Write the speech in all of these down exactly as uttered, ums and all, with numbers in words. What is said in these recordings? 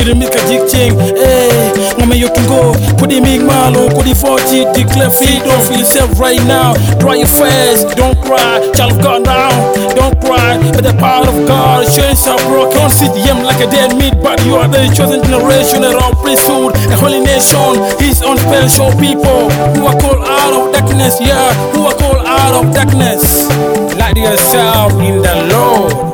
nirimika jikching. Eh, ngame yotungo, kudi mig malo, kudi forty, declare freedom for yourself right now. Dry your face, don't cry, child of God now. Don't cry, but the power of God, chains are broken. Don't sit him like a dead meat, but you are the chosen generation, a royal priesthood, a holy nation. His own special people who are called out of darkness, yeah, who are called out of darkness. Light yourself in the Lord.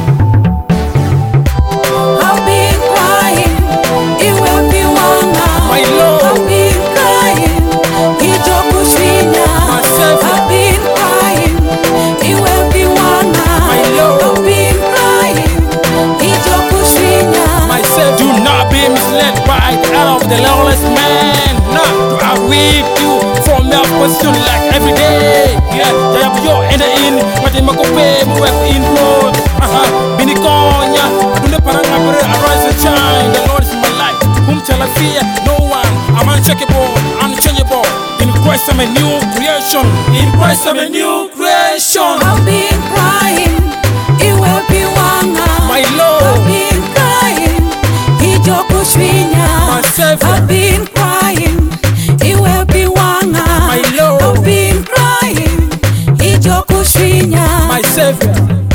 The lawless man, nah, I read you from your position like every day. Yeah, they have your enter in, but they make a pay, move in road. Aha, Binikonya, do the parangabere, arise and shine. The Lord is my light, whom shall I fear? No one, I'm uncheckable, unchangeable. In Christ I'm a new creation. In Christ I'm a new creation. I've been crying, it will be one night. My Lord, I've been crying, he joke my Savior. I've been crying, it will be one night. My Lord, I've been crying, he joke my Savior.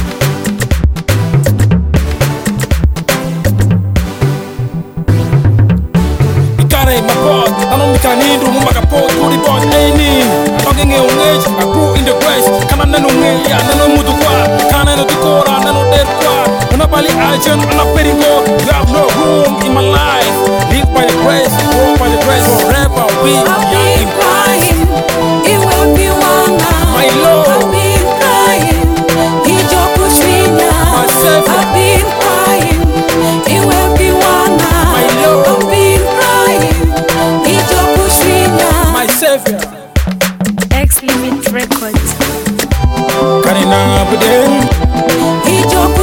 Ikare my God, I don't make an end to my support to the God any. Talking in age, I grew in the grace. Can I know me? I know Mutukwa. Can I know the core? I know that part. When I bali agent, I'm not petty more. You have no room in my life. Live by the grace, grow by the grace. Forever we I've been crying, it will be one night. My Lord, I've been crying, he joke my Savior. I've been crying, it will be one night. My Lord, I've been crying, he joke my Savior. X Limit Records. Karina Budem, he joke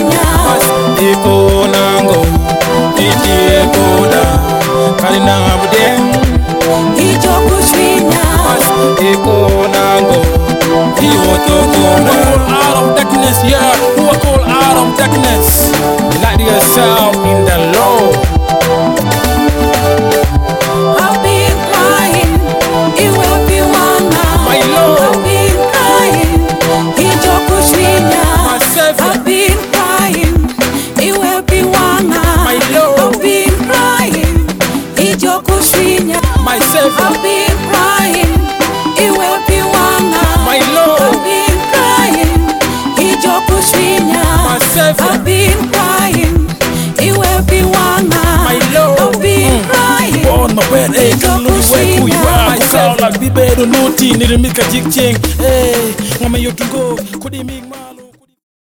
Iko nango, iti koda. Karina Budem, he joke Iko nango, Iwoto koda. Who are called out of darkness, yeah, who are called out of darkness. Light yourself in the Lord. I've been crying, it will be one night. My Lord, I've been crying, he joke my Savior. I've been crying, it will be one night. My Lord, I've been crying, he joke my Savior. I've been crying, it will be one night. My Lord, I've been crying, he joke my Savior. I've been crying, it will be one night. My Lord, I've been crying. born my bed, eh, can lose where who you are. My sound like be better, no teen, nirimika jikching. Eh, ngame yotungo, kudi mig malo.